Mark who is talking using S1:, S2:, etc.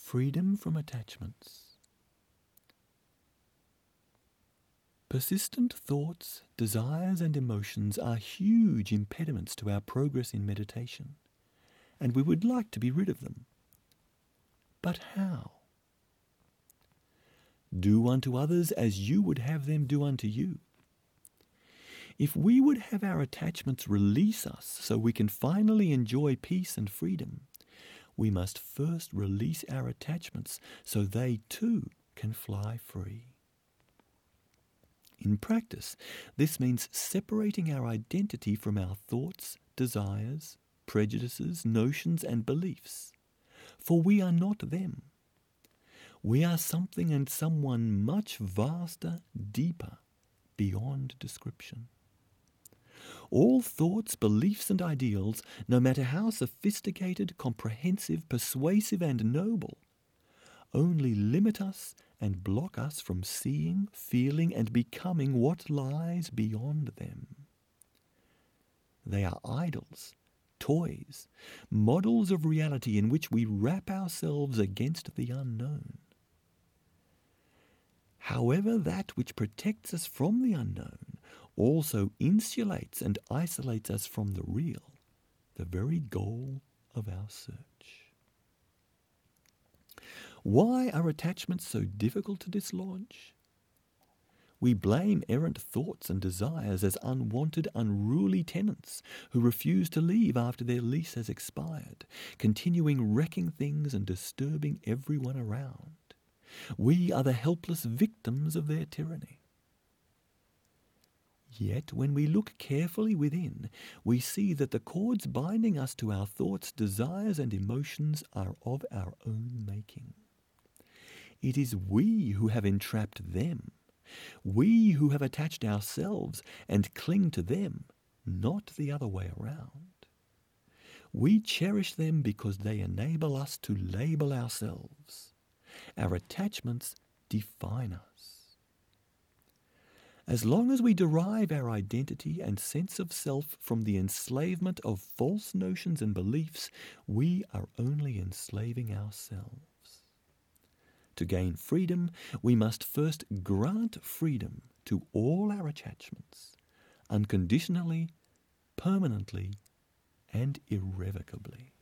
S1: Freedom from attachments. Persistent thoughts, desires, and emotions are huge impediments to our progress in meditation, and we would like to be rid of them. But how? Do unto others as you would have them do unto you. If we would have our attachments release us so we can finally enjoy peace and freedom, we must first release our attachments so they too can fly free. In practice, this means separating our identity from our thoughts, desires, prejudices, notions, and beliefs. For we are not them. We are something and someone much vaster, deeper, beyond description. All thoughts, beliefs, and ideals, no matter how sophisticated, comprehensive, persuasive, and noble, only limit us and block us from seeing, feeling, and becoming what lies beyond them. They are idols, toys, models of reality in which we wrap ourselves against the unknown. However, that which protects us from the unknown also insulates and isolates us from the real, the very goal of our search. Why are attachments so difficult to dislodge? We blame errant thoughts and desires as unwanted, unruly tenants who refuse to leave after their lease has expired, continuing wrecking things and disturbing everyone around. We are the helpless victims of their tyranny. Yet, when we look carefully within, we see that the cords binding us to our thoughts, desires, and emotions are of our own making. It is we who have entrapped them, we who have attached ourselves and cling to them, not the other way around. We cherish them because they enable us to label ourselves. Our attachments define us. As long as we derive our identity and sense of self from the enslavement of false notions and beliefs, we are only enslaving ourselves. To gain freedom, we must first grant freedom to all our attachments, unconditionally, permanently, and irrevocably.